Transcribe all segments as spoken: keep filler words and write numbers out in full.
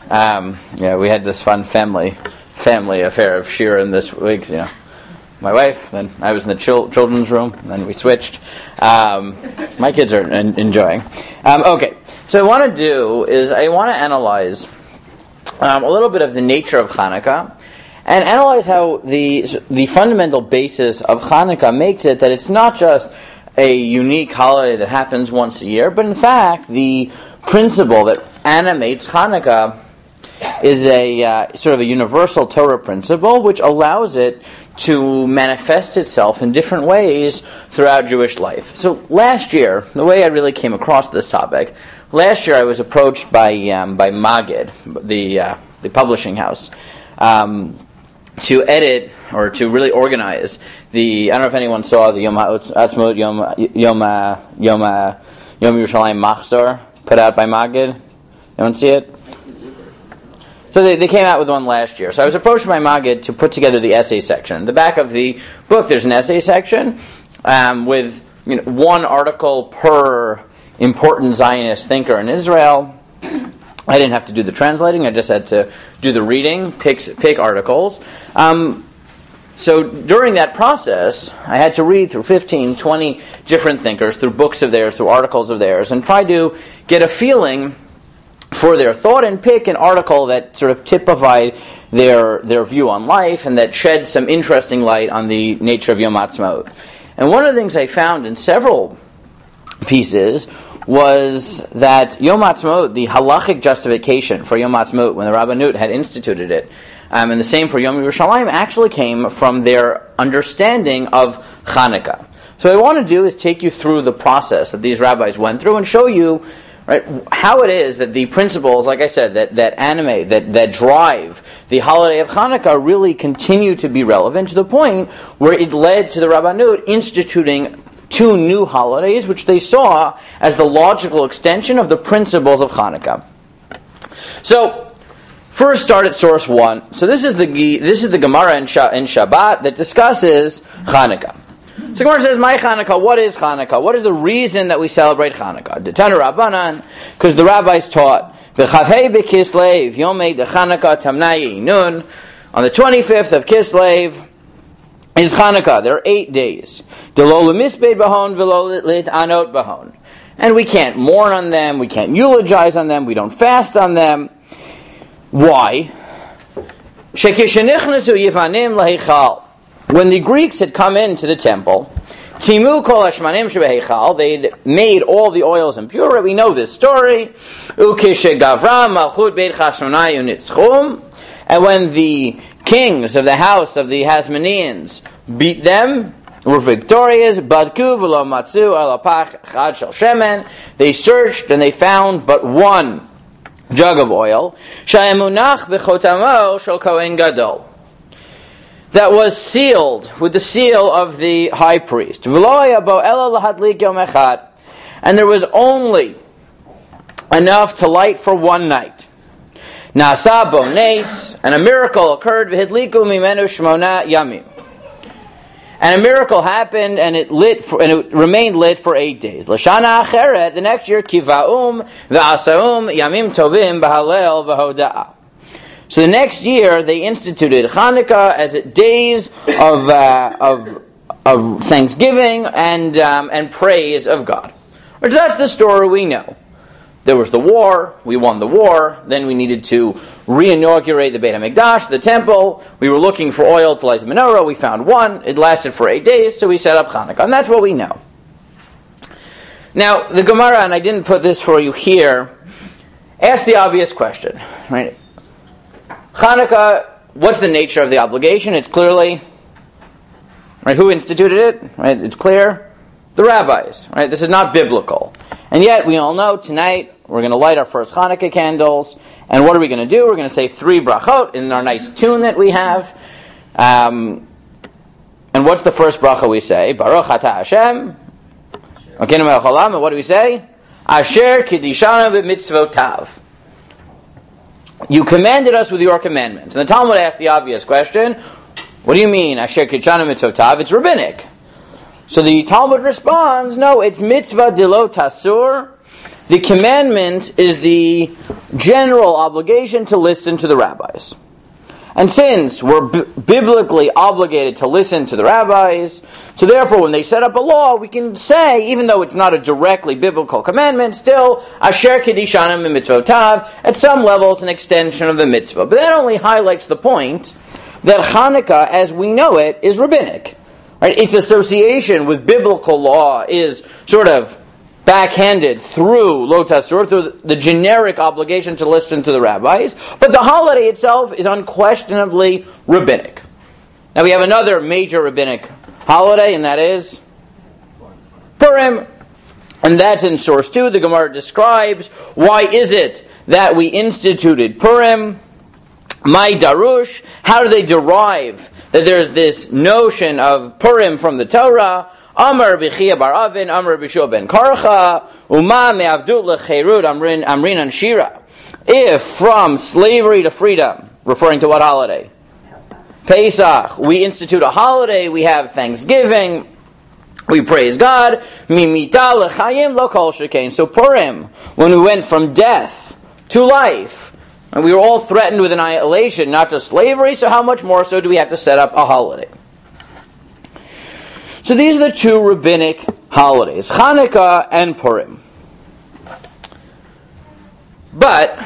Um, yeah, we had this fun family family affair of Shiurim this week. You know, my wife, then I was in the chil- children's room, and then we switched. Um, my kids are en- enjoying. Um, okay, so what I want to do is I want to analyze um, a little bit of the nature of Hanukkah, and analyze how the the fundamental basis of Hanukkah makes it that it's not just a unique holiday that happens once a year, but in fact the principle that animates Hanukkah is a uh, sort of a universal Torah principle which allows it to manifest itself in different ways throughout Jewish life. So last year, the way I really came across this topic, last year I was approached by um, by Magid, the uh, the publishing house, um, to edit or to really organize the. I don't know if anyone saw the Yom Ha'atzmaut Yom Yom uh, Yom uh, Yom Yerushalayim Machzor put out by Magid. Anyone see it? So they, they came out with one last year. So I was approached by Magid to put together the essay section. In the back of the book, there's an essay section um, with you know, one article per important Zionist thinker in Israel. I didn't have to do the translating. I just had to do the reading, pick, pick articles. Um, so during that process, I had to read through fifteen, twenty different thinkers, through books of theirs, through articles of theirs, and try to get a feeling for their thought and pick an article that sort of typified their their view on life and that shed some interesting light on the nature of Yom Ha'atzmaut. And one of the things I found in several pieces was that Yom Ha'atzmaut, the halachic justification for Yom Ha'atzmaut when the Rabbanut had instituted it, um, and the same for Yom Yerushalayim, actually came from their understanding of Hanukkah. So what I want to do is take you through the process that these rabbis went through and show you right, how it is that the principles, like I said, that, that animate, that, that drive the holiday of Hanukkah really continue to be relevant to the point where it led to the Rabbanut instituting two new holidays, which they saw as the logical extension of the principles of Hanukkah. So, first start at source one. So this is the this is the Gemara in, Sha, in Shabbat that discusses Hanukkah. So Gemara says, "My Hanukkah. What is Hanukkah? What is the reason that we celebrate Hanukkah?" The Tanu Rabbanan, because the rabbis taught, "B'chavhei b'Kislev Yomei de Hanukkah Tamnai Nun." On the twenty-fifth of Kislev is Hanukkah. There are eight days. D'lo lemisbed bahon v'lo lit'anot bahon, and we can't mourn on them. We can't eulogize on them. We don't fast on them. Why? Shekishenichnasu yivanim laheichal. When the Greeks had come into the temple, Timu kol hashmanim shebeheichal, they'd made all the oils impure. We know this story. Ukishe gavram malchut beit Chashmonayu nitzchum. And when the kings of the house of the Hasmoneans beat them, were victorious, badku v'lo matzu alapach chad shel shemen, they searched and they found but one jug of oil, shayamunach b'chotamo shel kohen gadol, that was sealed with the seal of the high priest. And there was only enough to light for one night. Nasa bo nes, and a miracle occurred. V'hidliku mimenu shmona yamim, and a miracle happened, and it lit for, and it remained lit for eight days. Lashana acheret, the next year, kivaum v'asaum yamim tovim b'halel v'hoda'ah. So the next year, they instituted Hanukkah as days of uh, of of thanksgiving and um, and praise of God. Which that's the story we know. There was the war. We won the war. Then we needed to re-inaugurate the Beit HaMikdash, the temple. We were looking for oil to light the menorah. We found one. It lasted for eight days, so we set up Hanukkah, and that's what we know. Now the Gemara, and I didn't put this for you here, asked the obvious question, right? Hanukkah, what's the nature of the obligation? It's clearly, right, who instituted it? Right, it's clear, the rabbis. Right, this is not biblical, and yet we all know tonight we're going to light our first Hanukkah candles. And what are we going to do? We're going to say three brachot in our nice tune that we have. Um, and what's the first bracha we say? Baruch atah Hashem. Okay, and what do we say? Asher kiddishana b'mitzvotav. You commanded us with your commandments. And the Talmud asked the obvious question, what do you mean, Asher Kitchana Mitzvotav? It's rabbinic. So the Talmud responds, no, it's mitzvah dilo tasur. The commandment is the general obligation to listen to the rabbis. And since we're b- biblically obligated to listen to the rabbis, so therefore when they set up a law, we can say, even though it's not a directly biblical commandment, still, Asher Kedishanim Mitzvotav, at some level it's an extension of the mitzvah. But that only highlights the point that Hanukkah, as we know it, is rabbinic. Right? Its association with biblical law is sort of backhanded through Lo Tasur, through the generic obligation to listen to the rabbis, but the holiday itself is unquestionably rabbinic. Now we have another major rabbinic holiday, and that is Purim, and that's in source two. The Gemara describes why is it that we instituted Purim. My Darush, how do they derive that there's this notion of Purim from the Torah? Amar b'chia bar Avin, Amar b'shua ben Karcha, Uma me'avdut lecherut amrin amrin and shira. If from slavery to freedom, referring to what holiday? Pesach. We institute a holiday, we have Thanksgiving, we praise God. Mimita lechayim lo kol shekain. So Purim, when we went from death to life, and we were all threatened with annihilation, not just slavery, so how much more so do we have to set up a holiday? So these are the two rabbinic holidays, Hanukkah and Purim. But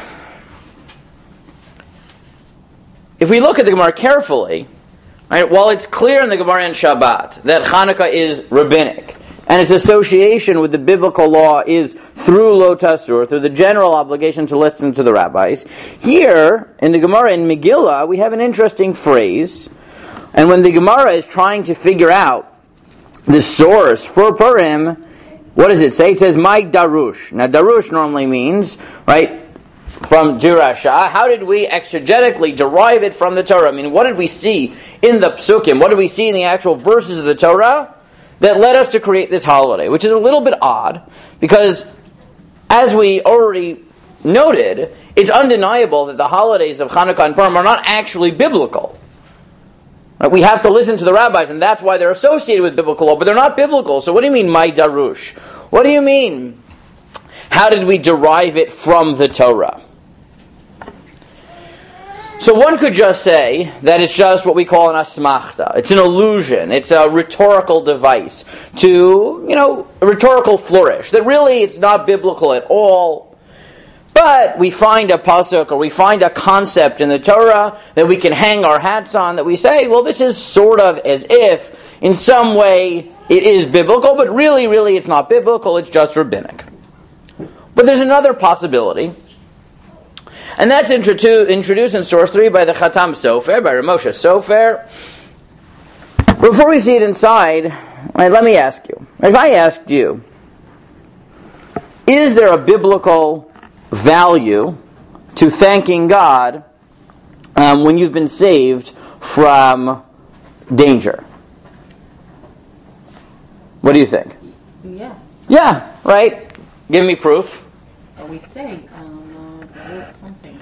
if we look at the Gemara carefully, right, while it's clear in the Gemara and Shabbat that Hanukkah is rabbinic, and its association with the biblical law is through Lo Tasur, through the general obligation to listen to the rabbis, here in the Gemara in Megillah we have an interesting phrase, and when the Gemara is trying to figure out the source for Purim, what does it say? It says, My Darush. Now, Darush normally means, right, from Dirasha. How did we exegetically derive it from the Torah? I mean, what did we see in the Psukim? What did we see in the actual verses of the Torah that led us to create this holiday? Which is a little bit odd, because as we already noted, it's undeniable that the holidays of Hanukkah and Purim are not actually biblical. We have to listen to the rabbis, and that's why they're associated with biblical law, but they're not biblical. So what do you mean, my darush? What do you mean? How did we derive it from the Torah? So one could just say that it's just what we call an asmachta. It's an illusion. It's a rhetorical device to, you know, a rhetorical flourish. That really it's not biblical at all. But we find a pasuk or we find a concept in the Torah that we can hang our hats on, that we say, well, this is sort of as if in some way it is biblical, but really, really it's not biblical, it's just rabbinic. But there's another possibility, and that's introdu- introduced in source three by the Chatam Sofer, by Rav Moshe Sofer. Before we see it inside, right, let me ask you, if I asked you, is there a biblical value to thanking God um, when you've been saved from danger? What do you think? Yeah. Yeah, right? Give me proof. What we say, um, uh, something.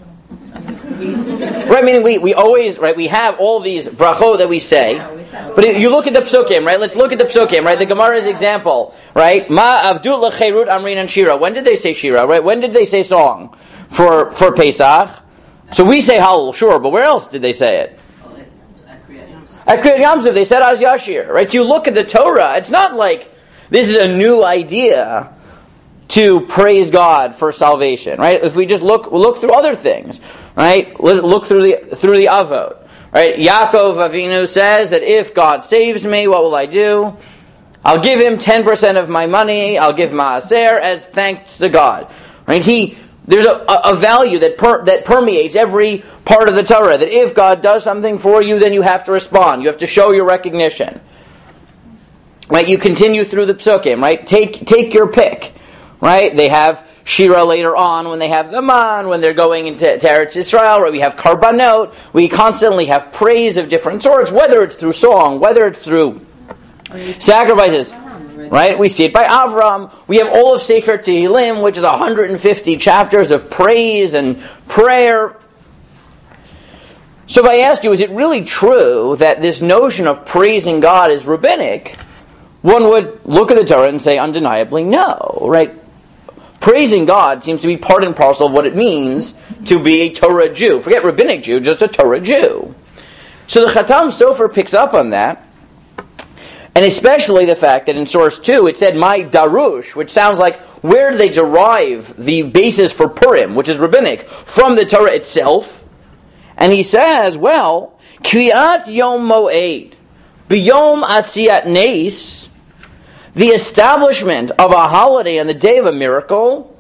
Right, meaning we, we always, right, we have all these brachot that we say, but if you look at the psukim, right, let's look at the psukim, right, the Gemara's example, right, Ma avdut lecherut amrin and shira. When did they say shira, right? When did they say song for, for Pesach? So we say Hallel, sure, but where else did they say it? At Kriyat Yamsuf, they said Az Yashir, right? So you look at the Torah, it's not like this is a new idea to praise God for salvation, right? If we just look look through other things, right? Let's look through the through the Avot, right? Yaakov Avinu says that if God saves me, what will I do? I'll give him ten percent of my money. I'll give Maaser as thanks to God, right? He there's a, a value that per, that permeates every part of the Torah. That if God does something for you, then you have to respond. You have to show your recognition. Right? You continue through the psukim. Right? Take take your pick. Right? They have Shira later on when they have the Man, when they're going into Eretz Yisrael. Right? We have Karbanot. We constantly have praise of different sorts, whether it's through song, whether it's through sacrifices. Right? We see it by Avram. We have all of Sefer Tehillim, which is one hundred fifty chapters of praise and prayer. So if I ask you, is it really true that this notion of praising God is rabbinic? One would look at the Torah and say undeniably no, right? praising God seems to be part and parcel of what it means to be a Torah Jew. Forget rabbinic Jew, just a Torah Jew. So the Chatam Sofer picks up on that, and especially the fact that in source two it said my darush, which sounds like where do they derive the basis for Purim, which is rabbinic, from the Torah itself. And he says, well, Kriyat Yom Moed, B'Yom Asiyat Nes, the establishment of a holiday on the day of a miracle,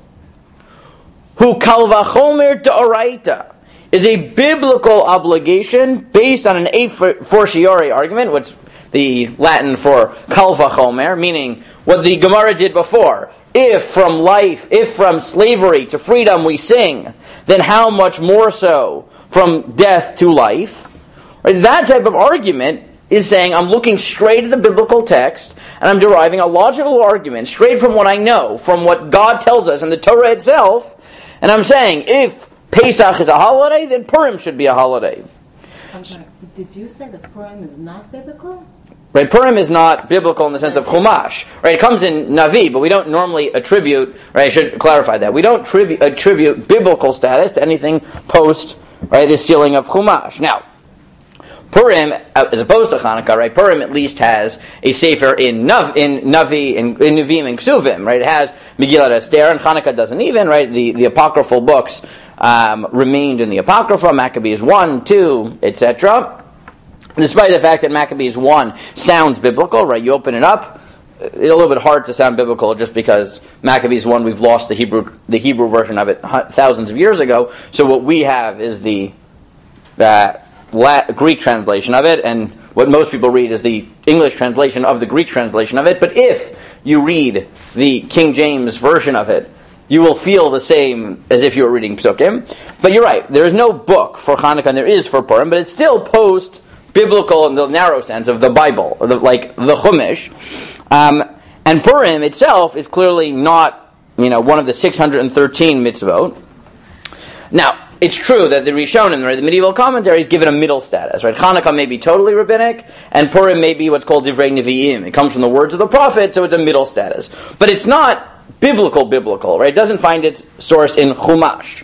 Hu Kal Vachomer D'Oraita, is a biblical obligation based on an a fortiori argument, which the Latin for Kal Vachomer, meaning what the Gemara did before. If from life, if from slavery to freedom we sing, then how much more so from death to life? Right? That type of argument is saying I'm looking straight at the biblical text and I'm deriving a logical argument straight from what I know, from what God tells us in the Torah itself, and I'm saying if Pesach is a holiday, then Purim should be a holiday. I'm sorry, did you say that Purim is not biblical? Right, Purim is not biblical in the sense of Chumash. Right, it comes in Navi, but we don't normally attribute. Right, I should clarify that we don't tribu- attribute biblical status to anything post. Right, the sealing of Chumash. Now, Purim, as opposed to Hanukkah, right? Purim at least has a sefer in Nav, in Navi, in, in Nuvim and Ksuvim. Right, it has Megillat Esther, and Hanukkah doesn't even. Right, the the apocryphal books um, remained in the Apocrypha, Maccabees one, two, et cetera. Despite the fact that Maccabees one sounds biblical, right? You open it up, it's a little bit hard to sound biblical just because Maccabees one, we've lost the Hebrew the Hebrew version of it thousands of years ago. So what we have is the uh, La- Greek translation of it, and what most people read is the English translation of the Greek translation of it. But if you read the King James version of it, you will feel the same as if you were reading Psukim. But you're right, there is no book for Hanukkah, and there is for Purim, but it's still post biblical in the narrow sense of the Bible, the, like the Chumash. Um, and Purim itself is clearly not, you know, one of the six hundred thirteen mitzvot. Now, it's true that the Rishonim, right, the medieval commentaries, give it a middle status. Right? Hanukkah may be totally rabbinic, and Purim may be what's called Divrei Nevi'im. It comes from the words of the prophet, so it's a middle status. But it's not biblical biblical, right? It doesn't find its source in Chumash.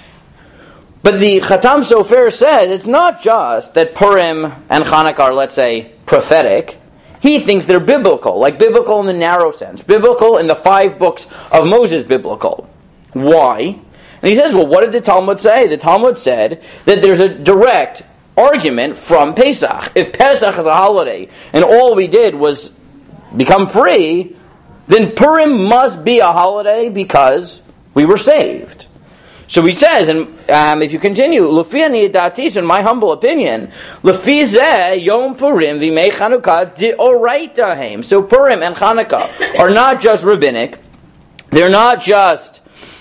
But the Chatam Sofer says it's not just that Purim and Hanukkah are, let's say, prophetic. He thinks they're biblical, like biblical in the narrow sense. Biblical in the five books of Moses biblical. Why? And he says, well, what did the Talmud say? The Talmud said that there's a direct argument from Pesach. If Pesach is a holiday and all we did was become free, then Purim must be a holiday because we were saved. So he says, and um, if you continue, Lufi ani datis, in my humble opinion, Lufi zeh Yom Purim v'mei Chanukah deoraita heim. So Purim and Chanukah are not just rabbinic; they're not just,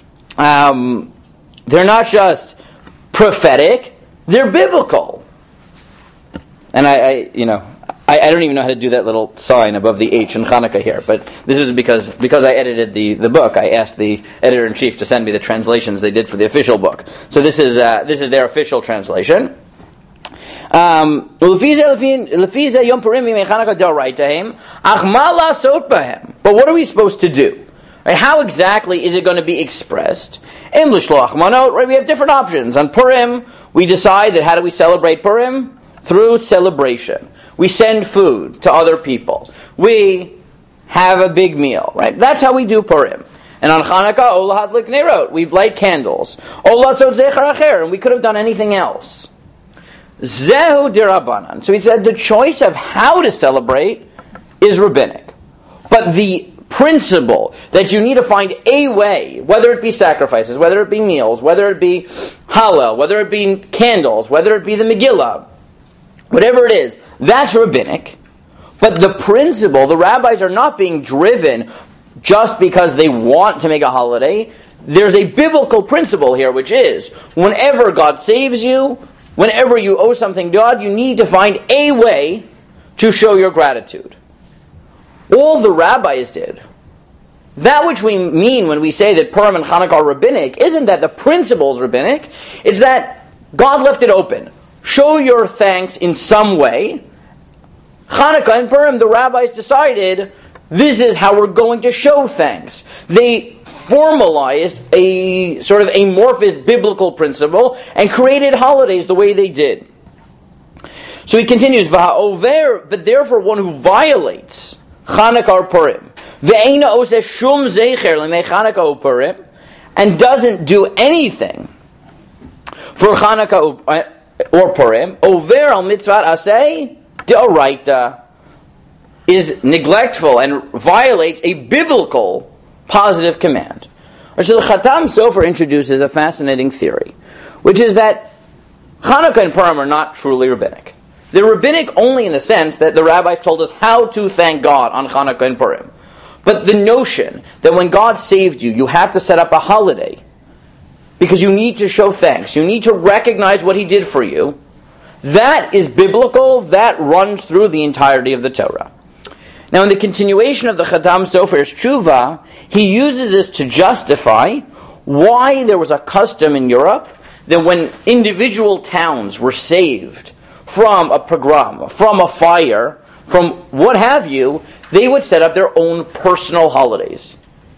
um, they're not just prophetic; they're biblical. And I, I you know. I, I don't even know how to do that little sign above the H in Hanukkah here, but this is because because I edited the, the book. I asked the editor-in-chief to send me the translations they did for the official book. So this is uh, this is their official translation. Um, but what are we supposed to do? Right, how exactly is it going to be expressed? In L'shloach manot, right, we have different options. On Purim, we decide that how do we celebrate Purim? Through celebration. We send food to other people. We have a big meal, right? That's how we do Purim. And on Hanukkah, Ola Hadlik Nerot, we light candles. Ola Tzot Zecher Acher, and we could have done anything else. Zehu Dirabanan. So he said the choice of how to celebrate is rabbinic. But the principle that you need to find a way, whether it be sacrifices, whether it be meals, whether it be Hallel, whether it be candles, whether it be the Megillah, whatever it is, that's rabbinic. But the principle, the rabbis are not being driven just because they want to make a holiday. There's a biblical principle here, which is, whenever God saves you, whenever you owe something to God, you need to find a way to show your gratitude. All the rabbis did. That which we mean when we say that Purim and Hanukkah are rabbinic isn't that the principle is rabbinic, it's that God left it open. Show your thanks in some way. Hanukkah and Purim, the rabbis decided, this is how we're going to show thanks. They formalized a sort of amorphous biblical principle and created holidays the way they did. So he continues, V'ha'over, but therefore one who violates Chanukah or Purim, Ve'ena oseh shum zecher l'nei Chanukah or Purim, and doesn't do anything for Chanukah or Purim, over al mitzvah aseh deoraita, is neglectful and violates a biblical positive command. So the Chatam Sofer introduces a fascinating theory, which is that Chanukah and Purim are not truly rabbinic. They're rabbinic only in the sense that the rabbis told us how to thank God on Chanukah and Purim. But the notion that when God saved you, you have to set up a holiday because you need to show thanks, you need to recognize what He did for you, that is biblical, that runs through the entirety of the Torah. Now, in the continuation of the Chatam Sofer's tshuva, he uses this to justify why there was a custom in Europe that when individual towns were saved from a pogrom, from a fire, from what have you, they would set up their own personal holidays.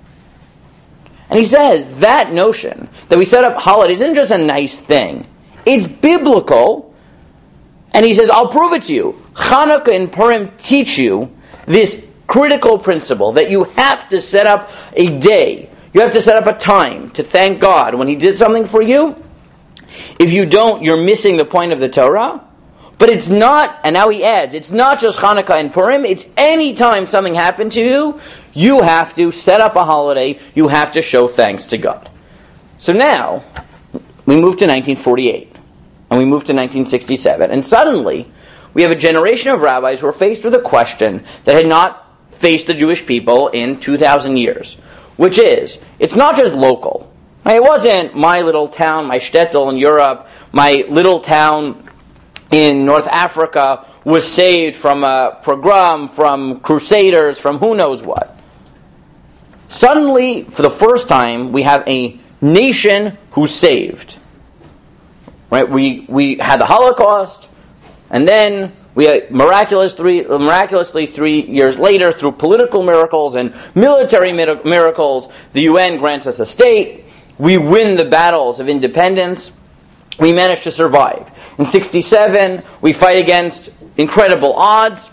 And he says that notion that we set up holidays isn't just a nice thing. It's biblical. And he says, I'll prove it to you. Chanukah and Purim teach you this critical principle that you have to set up a day. You have to set up a time to thank God when He did something for you. If you don't, you're missing the point of the Torah. But it's not, and now he adds, it's not just Chanukah and Purim, it's any time something happened to you, you have to set up a holiday, you have to show thanks to God. So now, we move to nineteen forty-eight, and we move to nineteen sixty-seven, and suddenly, we have a generation of rabbis who are faced with a question that had not faced the Jewish people in two thousand years, which is, it's not just local. It wasn't my little town, my shtetl in Europe, my little town in North Africa was saved from a pogrom, from crusaders, from who knows what. Suddenly, for the first time, we have a nation who's saved. Right? We we had the Holocaust, and then we had miraculous three, miraculously three years later, through political miracles and military miracles, the U N grants us a state. We win the battles of independence. We managed to survive. In sixty-seven, we fight against incredible odds,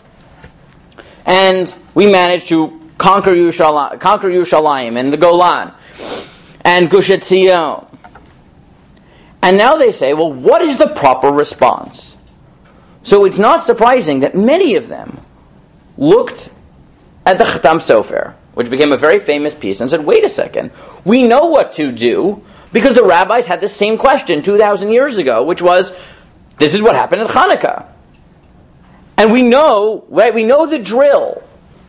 and we managed to conquer Yerushalayim, conquer Yerushalayim and the Golan and Gush Etzion. And now they say, well, what is the proper response? So it's not surprising that many of them looked at the Chatam Sofer, which became a very famous piece, and said, wait a second, we know what to do, because the rabbis had the same question two thousand years ago, which was, this is what happened in Chanukah. And we know, right, we know the drill.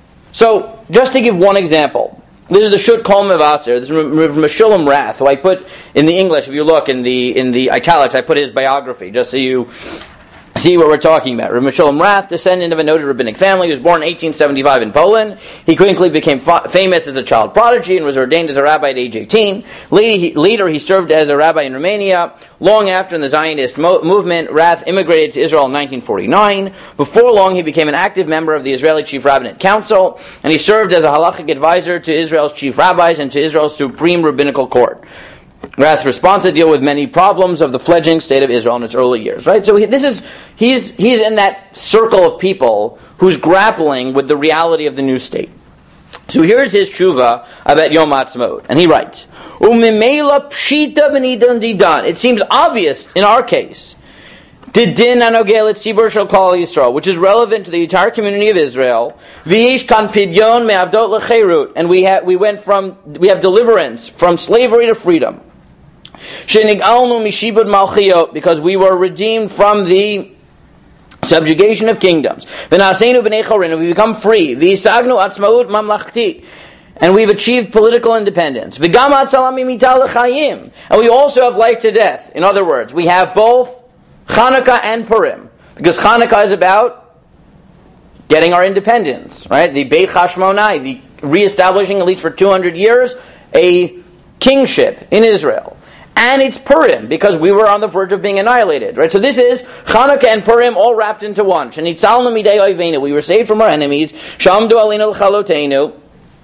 So, just to give one example, this is the Shut Kol Mevaser, this is Meshulam Rath, who I put in the English, if you look in the in the italics, I put his biography, just so you see what we're talking about. Rav Meshulam Rath, descendant of a noted rabbinic family, he was born in eighteen seventy-five in Poland. He quickly became fa- famous as a child prodigy and was ordained as a rabbi at age eighteen. Later he, later, he served as a rabbi in Romania. Long after, in the Zionist mo- movement, Rath immigrated to Israel in nineteen forty-nine. Before long, he became an active member of the Israeli Chief Rabbinate Council, and he served as a halachic advisor to Israel's chief rabbis and to Israel's Supreme Rabbinical Court. Rath's response to deal with many problems of the fledgling state of Israel in its early years. Right, so he, this is he's he's in that circle of people who's grappling with the reality of the new state. So here's his tshuva about Yom Ha'atzmaut, and he writes, "Umimela pshita b'nidan didan." It seems obvious in our case, the din anogel et tzibur shel Klal Yisrael, which is relevant to the entire community of Israel. V'yesh kan pidyon me'avdot lecherut, and we have we went from we have deliverance from slavery to freedom. Shenigalnu mishibud malchiot, because we were redeemed from the subjugation of kingdoms. V'naseinu b'nei chorin, we become free. V'yisagnu atzmaut mamlachti, and we've achieved political independence. V'gam atzalam mimital l'chayim, and we also have life to death. In other words, we have both Chanukah and Purim, because Chanukah is about getting our independence, right? The Beit Hashmonai, the reestablishing, at least for two hundred years, a kingship in Israel. And it's Purim, because we were on the verge of being annihilated, right? So this is Chanukah and Purim all wrapped into one. We were saved from our enemies.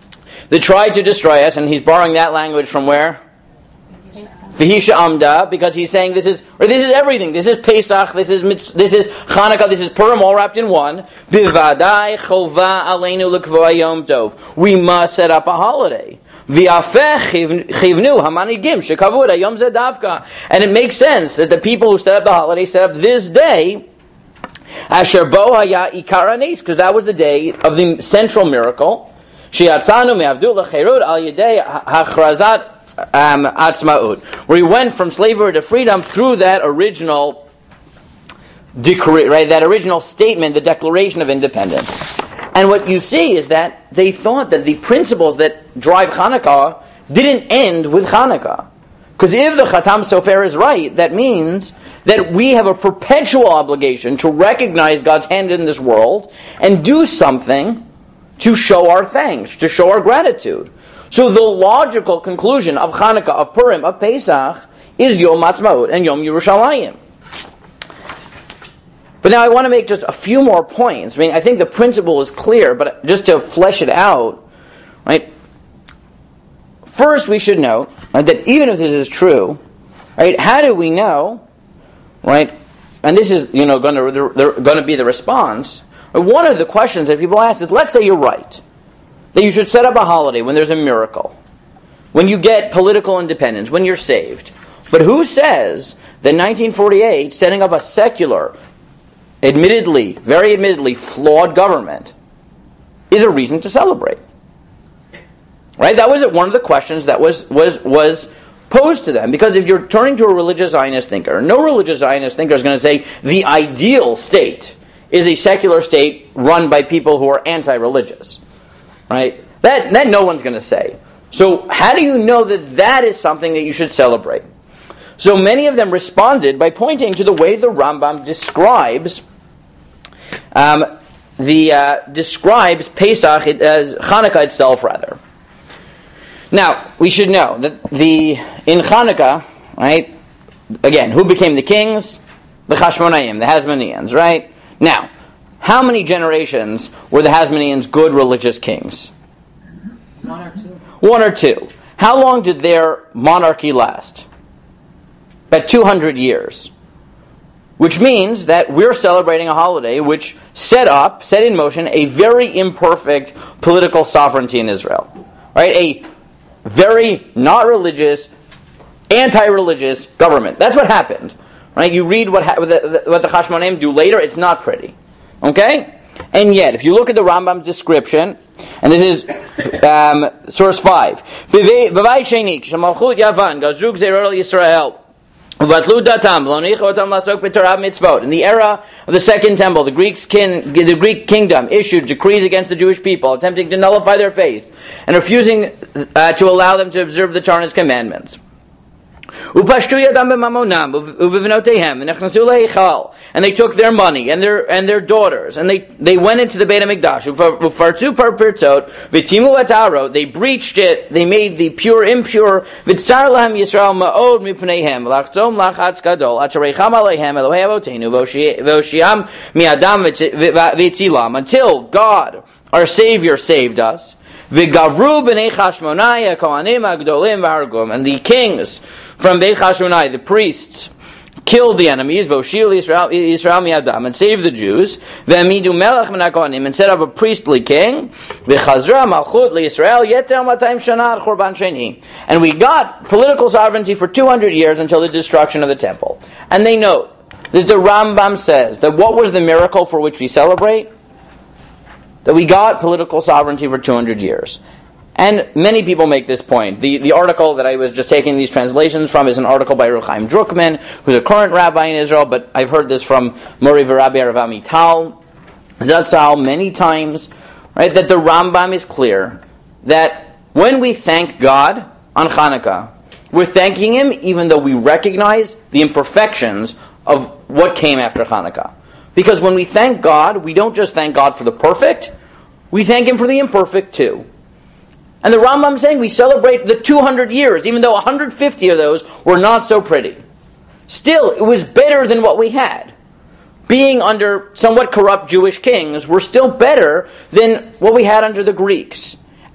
that tried to destroy us, and he's borrowing that language from where? V'hisha Amda, because he's saying this is, or this is everything. This is Pesach, this is Mitz, this is Chanukah, this is Purim, all wrapped in one. Bivadai chova aleinu l'kvoa yom tov. We must set up a holiday. V'yafeh chivnu hamanigim shekavud hayom zeh davka. And it makes sense that the people who set up the holiday set up this day, asher bo haya ikar hanes, because that was the day of the central miracle. Sheyatzanu me'avdu l'cherut al yedei hachrazat Um, Atzma'ut, where he went from slavery to freedom through that original decree, right? That original statement, the Declaration of Independence. And what you see is that they thought that the principles that drive Hanukkah didn't end with Hanukkah. Because if the Khatam Sofer is right, that means that we have a perpetual obligation to recognize God's hand in this world and do something to show our thanks, to show our gratitude. So the logical conclusion of Hanukkah, of Purim, of Pesach, is Yom Ha'atzmaut and Yom Yerushalayim. But now I want to make just a few more points. I mean, I think the principle is clear, but just to flesh it out, right? First, we should note right, that even if this is true, right? How do we know, right? And this is, you know, going to going to be the response. One of the questions that people ask is, let's say you're right. That you should set up a holiday when there's a miracle, when you get political independence, when you're saved. But who says that nineteen forty-eight, setting up a secular, admittedly, very admittedly, flawed government is a reason to celebrate? Right? That was one of the questions that was was was posed to them. Because if you're turning to a religious Zionist thinker, no religious Zionist thinker is going to say the ideal state is a secular state run by people who are anti-religious. Right? That that no one's going to say. So how do you know that that is something that you should celebrate? So many of them responded by pointing to the way the Rambam describes um, the uh, describes Pesach as Hanukkah itself, rather. Now we should know that the in Hanukkah, right? Again, who became the kings? The Chashmonaim, the Hasmoneans, right? Now, how many generations were the Hasmoneans good religious kings? One or two. One or two. How long did their monarchy last? About two hundred years. Which means that we're celebrating a holiday which set up, set in motion, a very imperfect political sovereignty in Israel. Right? A very not religious, anti-religious government. That's what happened. Right? You read what, ha- what the, what the Chashmonaim do later, it's not pretty. Okay? And yet, if you look at the Rambam's description, and this is um, source five, B'vayit Sheni, Shemalchut Yavan, Gazruk Zeror Yisrael, Uvatlu Datam, V'lonichotam Lasok B'Torah Mitzvot. In the era of the Second Temple, the Greek, kin, the Greek kingdom issued decrees against the Jewish people, attempting to nullify their faith, and refusing uh, to allow them to observe the Torah's commandments. And they took their money and their and their daughters, and they, they went into the Beit HaMikdash. They breached it. They made the pure impure. Until God, our Savior, saved us. And the kings from Beit Chashmonai, the priests, killed the enemies, and saved the Jews, and set up a priestly king, and we got political sovereignty for two hundred years until the destruction of the temple. And they note that the Rambam says that what was the miracle for which we celebrate? That we got political sovereignty for two hundred years. And many people make this point. The the article that I was just taking these translations from is an article by Ruchaim Druckman, who's a current rabbi in Israel, but I've heard this from Mori V'Rabbi Rav Amital Zatzal many times, right? That the Rambam is clear that when we thank God on Hanukkah, we're thanking Him even though we recognize the imperfections of what came after Hanukkah. Because when we thank God, we don't just thank God for the perfect, we thank Him for the imperfect too. And the Rambam is saying we celebrate the two hundred years, even though one hundred fifty of those were not so pretty. Still, it was better than what we had. Being under somewhat corrupt Jewish kings, we're still better than what we had under the Greeks.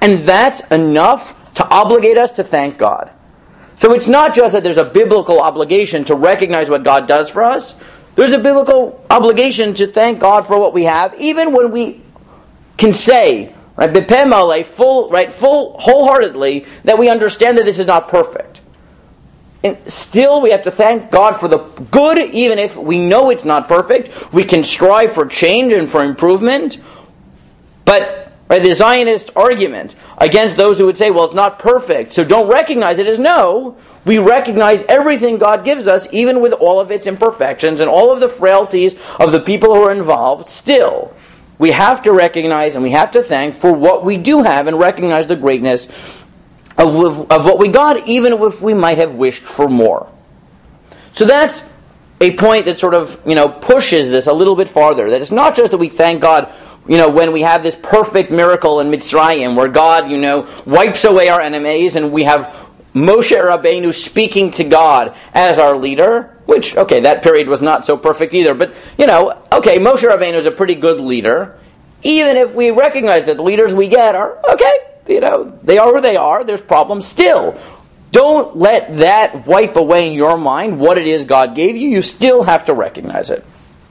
And that's enough to obligate us to thank God. So it's not just that there's a biblical obligation to recognize what God does for us. There's a biblical obligation to thank God for what we have, even when we can say, right, b'peh maleh, full, right, full, wholeheartedly, that we understand that this is not perfect. And still, we have to thank God for the good, even if we know it's not perfect. We can strive for change and for improvement. But right, the Zionist argument against those who would say, well, it's not perfect, so don't recognize it, is no. We recognize everything God gives us, even with all of its imperfections and all of the frailties of the people who are involved. Still, we have to recognize and we have to thank for what we do have and recognize the greatness of, of what we got, even if we might have wished for more. So that's a point that sort of, you know, pushes this a little bit farther. That it's not just that we thank God, you know, when we have this perfect miracle in Mitzrayim, where God, you know, wipes away our enemies and we have Moshe Rabbeinu speaking to God as our leader, which, okay, that period was not so perfect either, but, you know, okay, Moshe Rabbeinu is a pretty good leader, even if we recognize that the leaders we get are, okay, you know, they are who they are, there's problems still. Don't let that wipe away in your mind what it is God gave you. You still have to recognize it.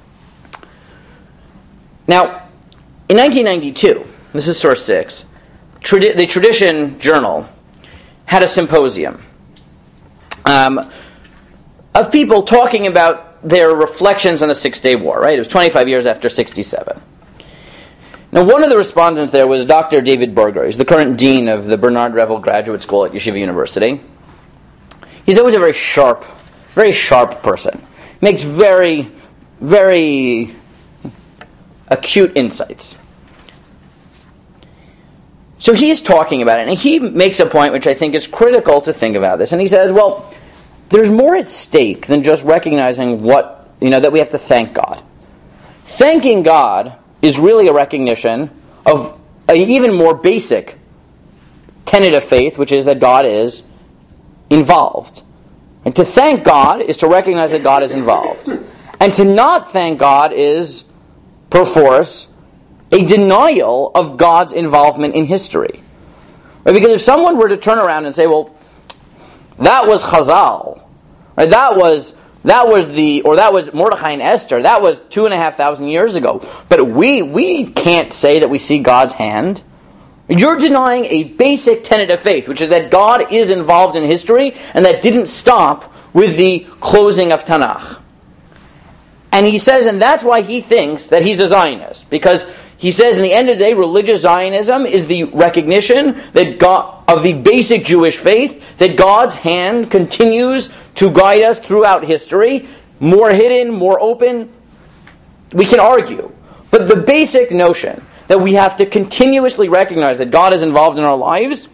Now, in nineteen ninety-two, this is source six, tradi- the Tradition Journal had a symposium um, of people talking about their reflections on the Six-Day War, right? It was twenty-five years after sixty-seven. Now, one of the respondents there was Doctor David Berger. He's the current dean of the Bernard Revel Graduate School at Yeshiva University. He's always a very sharp, very sharp person. Makes very, very acute insights. So he's talking about it, and he makes a point which I think is critical to think about this. And he says, well, there's more at stake than just recognizing what, you know, that we have to thank God. Thanking God is really a recognition of an even more basic tenet of faith, which is that God is involved. And to thank God is to recognize that God is involved. And to not thank God is, perforce, a denial of God's involvement in history. Right? Because if someone were to turn around and say, well, that was Chazal, right? that was that was the, or that was Mordechai and Esther, that was two and a half thousand years ago, but we we can't say that we see God's hand. You're denying a basic tenet of faith, which is that God is involved in history, and that didn't stop with the closing of Tanakh. And he says, and that's why he thinks that he's a Zionist, because he says, in the end of the day, religious Zionism is the recognition that God, of the basic Jewish faith, that God's hand continues to guide us throughout history, more hidden, more open. We can argue. But the basic notion that we have to continuously recognize that God is involved in our lives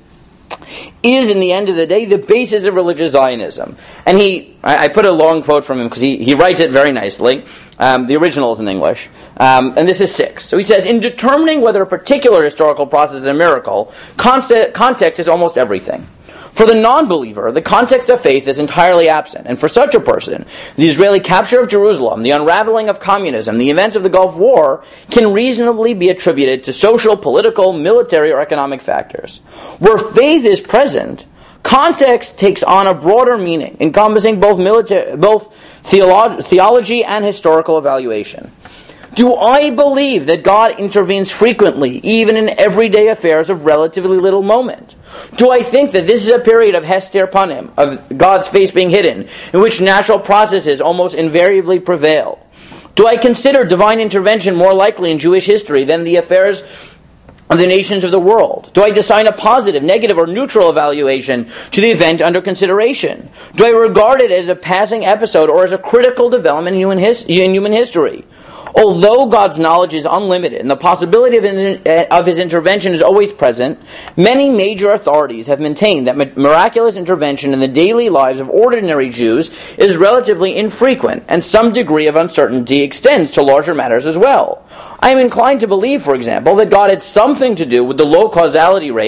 is, in the end of the day, the basis of religious Zionism. And he, I, I put a long quote from him because he, he writes it very nicely. Um, the original is in English. Um, and this is six. So he says, in determining whether a particular historical process is a miracle, context, context is almost everything. For the non-believer, the context of faith is entirely absent. And for such a person, the Israeli capture of Jerusalem, the unraveling of communism, the events of the Gulf War can reasonably be attributed to social, political, military, or economic factors. Where faith is present, context takes on a broader meaning, encompassing both military, both theolo- theology and historical evaluation. Do I believe that God intervenes frequently, even in everyday affairs of relatively little moment? Do I think that this is a period of hester panim, of God's face being hidden, in which natural processes almost invariably prevail? Do I consider divine intervention more likely in Jewish history than the affairs of the nations of the world? Do I assign a positive, negative, or neutral evaluation to the event under consideration? Do I regard it as a passing episode or as a critical development in human, his- in human history? Although God's knowledge is unlimited and the possibility of his, of his intervention is always present, many major authorities have maintained that miraculous intervention in the daily lives of ordinary Jews is relatively infrequent, and some degree of uncertainty extends to larger matters as well. I am inclined to believe, for example, that God had something to do with the low causality rate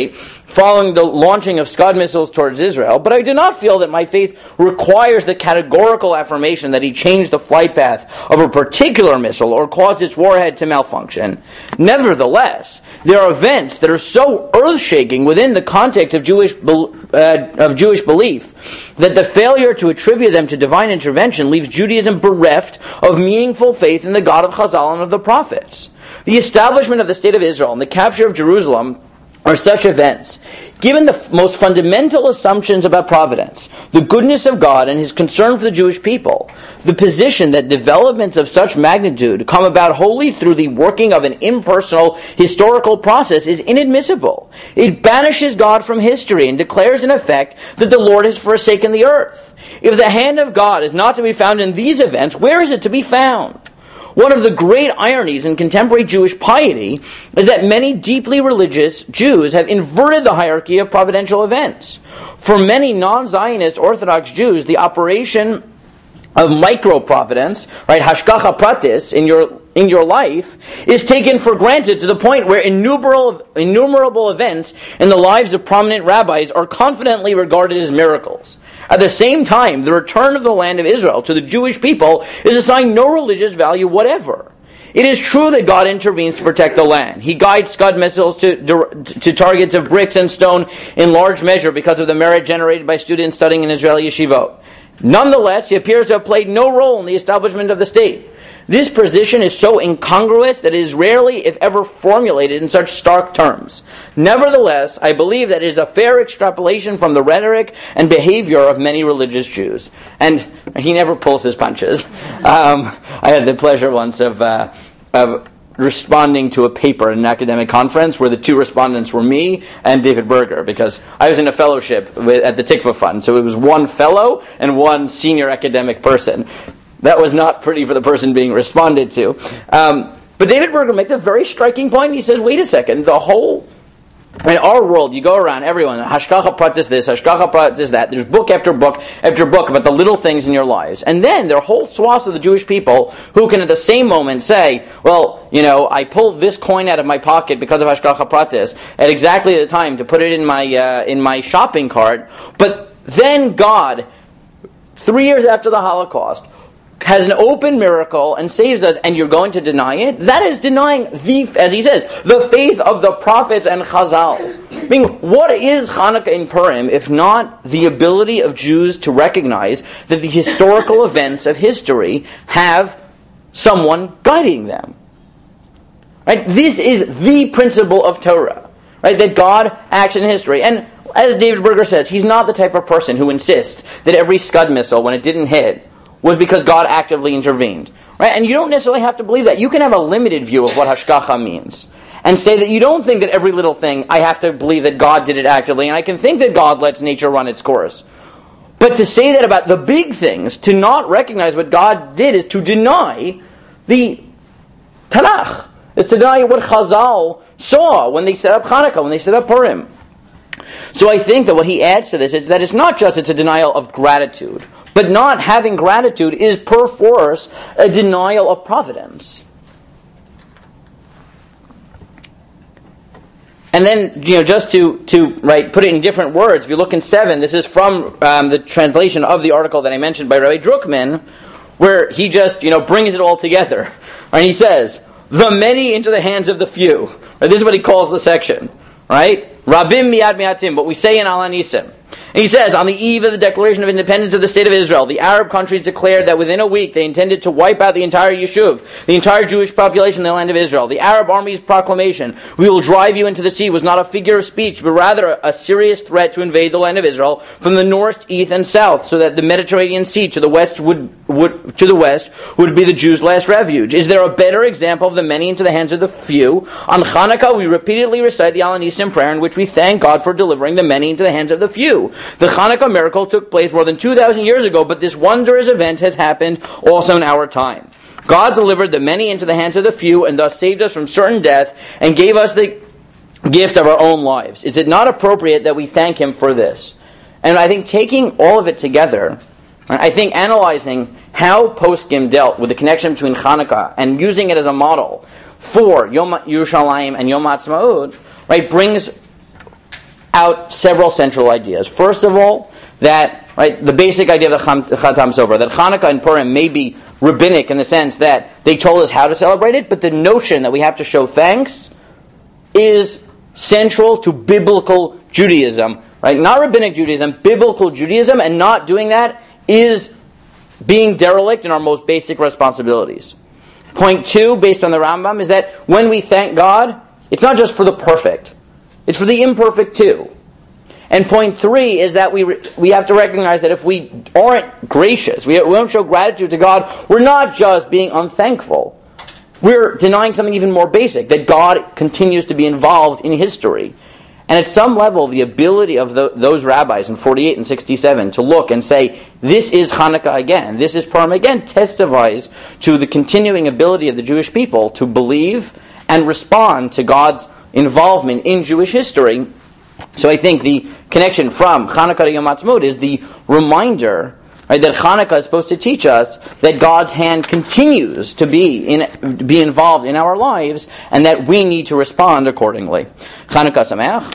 following the launching of Scud missiles towards Israel, but I do not feel that my faith requires the categorical affirmation that he changed the flight path of a particular missile or caused its warhead to malfunction. Nevertheless, there are events that are so earth-shaking within the context of Jewish uh, of Jewish belief that the failure to attribute them to divine intervention leaves Judaism bereft of meaningful faith in the God of Chazal and of the prophets. The establishment of the State of Israel and the capture of Jerusalem are such events. Given the f- most fundamental assumptions about providence, the goodness of God and his concern for the Jewish people, the position that developments of such magnitude come about wholly through the working of an impersonal historical process is inadmissible. It banishes God from history and declares in effect that the Lord has forsaken the earth. If the hand of God is not to be found in these events, where is it to be found? One of the great ironies in contemporary Jewish piety is that many deeply religious Jews have inverted the hierarchy of providential events. For many non-Zionist Orthodox Jews, the operation of micro-providence, right, hashgacha pratis, in your in your life, is taken for granted to the point where innumerable, innumerable events in the lives of prominent rabbis are confidently regarded as miracles. At the same time, the return of the land of Israel to the Jewish people is assigned no religious value whatever. It is true that God intervenes to protect the land. He guides Scud missiles to, to targets of bricks and stone in large measure because of the merit generated by students studying in Israeli yeshivot. Nonetheless, he appears to have played no role in the establishment of the state. This position is so incongruous that it is rarely, if ever, formulated in such stark terms. Nevertheless, I believe that it is a fair extrapolation from the rhetoric and behavior of many religious Jews. And he never pulls his punches. Um, I had the pleasure once of uh, of responding to a paper at an academic conference where the two respondents were me and David Berger, because I was in a fellowship with, at the Tikva Fund. So it was one fellow and one senior academic person. That was not pretty for the person being responded to. Um, but David Berger makes a very striking point. He says, wait a second, the whole, in our world, you go around, everyone, hashgacha pratis this, hashgacha pratis that, there's book after book after book about the little things in your lives. And then there are whole swaths of the Jewish people who can at the same moment say, well, you know, I pulled this coin out of my pocket because of hashgacha pratis at exactly the time to put it in my uh, in my shopping cart. But then God, three years after the Holocaust, has an open miracle and saves us, and you're going to deny it? That is denying the, as he says, the faith of the prophets and Chazal. I mean, what is Hanukkah and Purim if not the ability of Jews to recognize that the historical events of history have someone guiding them? Right? This is the principle of Torah, right? That God acts in history. And as David Berger says, he's not the type of person who insists that every Scud missile, when it didn't hit, was because God actively intervened. Right? And you don't necessarily have to believe that. You can have a limited view of what hashgacha means and say that you don't think that every little thing, I have to believe that God did it actively, and I can think that God lets nature run its course. But to say that about the big things, to not recognize what God did, is to deny the Tanakh. Is to deny what Chazal saw when they set up Hanukkah, when they set up Purim. So I think that what he adds to this is that it's not just it's a denial of gratitude, but not having gratitude is per force a denial of providence. And then, you know, just to, to right, put it in different words, if you look in seven, this is from um, the translation of the article that I mentioned by Rabbi Druckman, where he just, you know, brings it all together. And he says, the many into the hands of the few. Right, this is what he calls the section. Right? Rabim miyad miatim, what we say in Al Anisim. And he says, on the eve of the declaration of independence of the State of Israel, the Arab countries declared that within a week they intended to wipe out the entire Yishuv, the entire Jewish population in the land of Israel. The Arab army's proclamation, we will drive you into the sea, was not a figure of speech, but rather a serious threat to invade the land of Israel from the north, east, and south, so that the Mediterranean Sea to the west would, would to the west would be the Jews' last refuge. Is there a better example of the many into the hands of the few? On Hanukkah, we repeatedly recite the Al Anisim prayer in which we thank God for delivering the many into the hands of the few. The Hanukkah miracle took place more than two thousand years ago, but this wondrous event has happened also in our time. God delivered the many into the hands of the few and thus saved us from certain death and gave us the gift of our own lives. Is it not appropriate that we thank Him for this? And I think taking all of it together, I think analyzing how Poskim dealt with the connection between Hanukkah and using it as a model for Yom Yerushalayim and Yom Ha'atzmaut, right, brings out several central ideas. First of all, that right, the basic idea of the Chatam Sofer, that Hanukkah and Purim may be rabbinic in the sense that they told us how to celebrate it, but the notion that we have to show thanks is central to biblical Judaism, right? Not rabbinic Judaism, biblical Judaism, and not doing that is being derelict in our most basic responsibilities. Point two, based on the Rambam, is that when we thank God, it's not just for the perfect, it's for the imperfect too. And point three is that we re- we have to recognize that if we aren't gracious, we, we don't show gratitude to God, we're not just being unthankful. We're denying something even more basic, that God continues to be involved in history. And at some level, the ability of the, those rabbis in forty-eight and sixty-seven to look and say, this is Hanukkah again, this is Purim again, testifies to the continuing ability of the Jewish people to believe and respond to God's involvement in Jewish history. So I think the connection from Hanukkah to Yom Ha'atzmaut is the reminder, right, that Hanukkah is supposed to teach us that God's hand continues to be in, be involved in our lives, and that we need to respond accordingly. Chanukah Sameach.